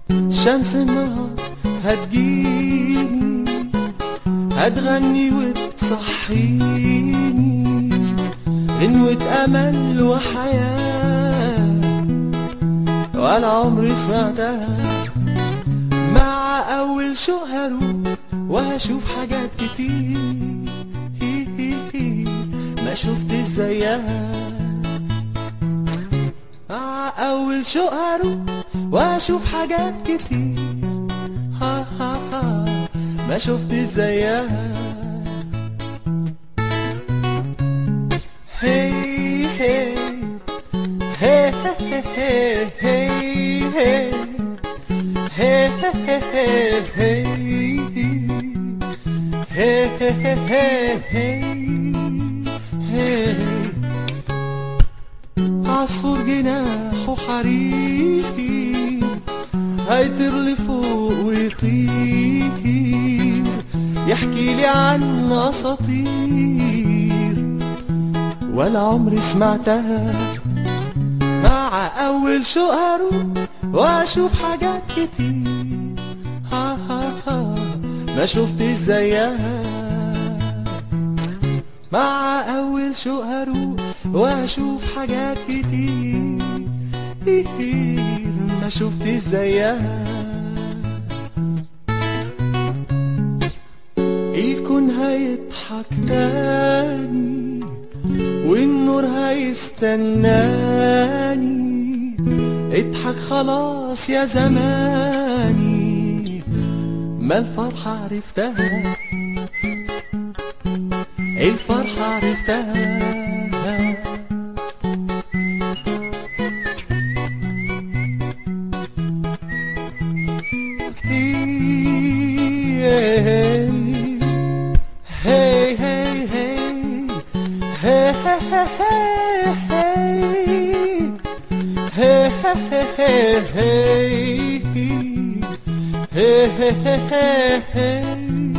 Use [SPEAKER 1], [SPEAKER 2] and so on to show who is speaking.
[SPEAKER 1] شمس النهار هتجيني، هتغني وتصحيني، غنوة أمل وحياة ولا عمري سمعتها. مع أول شوق هروح وهشوف حاجات كتير ما شفتش زيها. مع أول شوق هروح وهشوف حاجات كتير ما شفتش زيها. هي هي هي هي هي عصفور جناحه حرير هيطير لفوق ويطير، يحكي لي عن اساطير ولا عمري سمعتها. مع اول شوق هروح واشوف حاجات كتير ما شفتش زيها. مع اول شوق هروح واشوف حاجات كتير ما شفتش زيها. الكون هيضحك تاني والنور هيستناني، اضحك خلاص يا زماني ما الفرحة عرفتها، الفرحة عرفتها. Hey, hey, hey, hey, hey, hey, hey, hey, hey, hey, hey, hey.